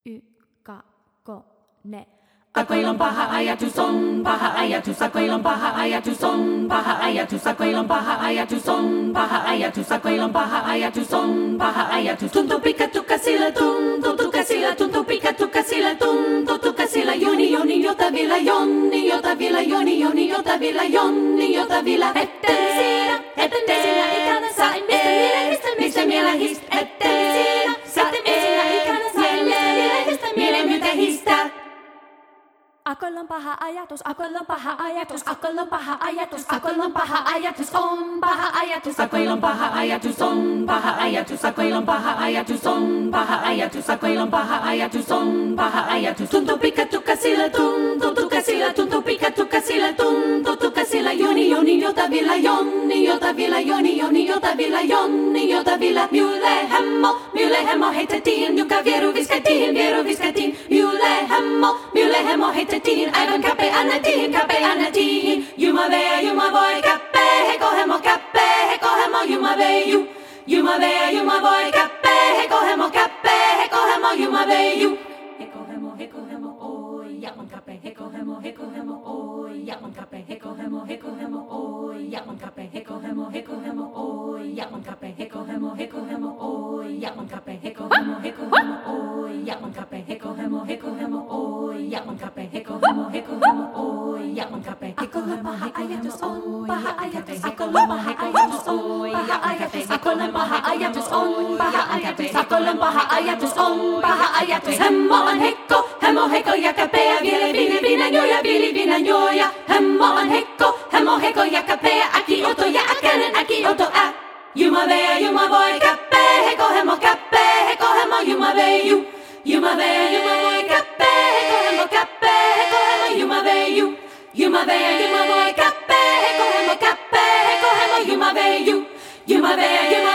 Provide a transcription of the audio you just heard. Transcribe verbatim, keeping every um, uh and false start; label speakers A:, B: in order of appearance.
A: y, ka, ko, ne.
B: Akoilon paha ajatus on, paha ajatus, akoilon paha ajatus on, paha ajatus, akoilon paha ajatus on, paha ajatus, akoilon paha ajatus on, paha ajatus. Tuntuu pikattu käsillä, tuntuu käsillä, tuntuu pikattu käsillä, tuntuu käsillä, joni, joni, jota vielä, jonni, jota vielä, joni, joni, jota vielä, jonni, jota vielä. Etten siinä, etten sinä ikänä sä, mistä mielehistä, mistä mielehistä, etten siinä, sä etten sinä ikänä sä, mistä mielehistä, mielehistä.
A: Akoilla on paha ajatus, akoilla on paha ajatus, akoilla on paha ajatus, akoilla on paha ajatus, on paha ajatus,
B: akoilla on paha ajatus, on paha ajatus, akoilla on paha ajatus, on paha ajatus, akoilla on paha ajatus, on paha ajatus. Tuntuu pikattu käsillä, tuntuu käsillä, tuntuu pikattu käsillä, tuntuu käsillä, joni, joni, jota vielä, jonni, jota vielä, joni, joni, jota vielä, jonni, jota vielä. Miule hemmo, miule hemmo heitettiin, joka vieru viskattiin, vieru viskattiin, miule hemmo, miule hemmo heitettiin. Aivan kapeana tiin, kapeana tiin. Juma vee, juma voi, kappe, heko hemo, kappe, heko hemo, juma vee, ju. Juma vee, juma voi, kappe, heko hemo, kappe, heko hemo, juma vee, ju. Heko hemo, heko hemo, oi, ja on kappe, heko hemo, heko hemo, oi, ja on kappe, heko hemo, heko hemo, oi, ja on kappe, heko hemo, heko hemo, oi, ja on kappe, heko hemo, heko hemo, oi, ja on kappe, heko hemo, heko hemo, oi, ja on kappe, heko hemo, heko hemo, oi, ja on kappe, heko hemo, heko hemo, oi, ja on kappe, heko hemo, heko
A: ajatus
B: hemo,
A: on,
B: oi,
A: paha
B: ja on
A: ajatus,
B: kappe,
A: akoilla on paha
B: heko
A: ajatus
B: hemo,
A: on,
B: oi,
A: paha
B: ja on kappe,
A: ajatus,
B: heko
A: akoilla on
B: hemo,
A: paha
B: heko
A: ajatus
B: hemo,
A: on,
B: oi,
A: paha
B: ja on kappe,
A: ajatus,
B: heko
A: akoilla on
B: hemo,
A: paha
B: heko
A: ajatus
B: hemo,
A: on,
B: oi,
A: paha
B: ja on
A: ajatus,
B: kappe,
A: hemmo on hekko,
B: hemo heko ja kapea, viile viile viina joja, viili viina joja. Hemmo on hekko, hemo heko ja kapea, aki oto ja äkänen, aki oto ä. Juma vee, juma voi, kappe, heko hemo, kappe, heko hemo, juma vee, ju. Juma vee, juma voi, kappe, heko hemo, kappe, heko hemo, juma vee, ju. Juma vee, juma voi, kappe, heko hemo, kappe, heko hemo, juma vee, ju. Juma vee, juma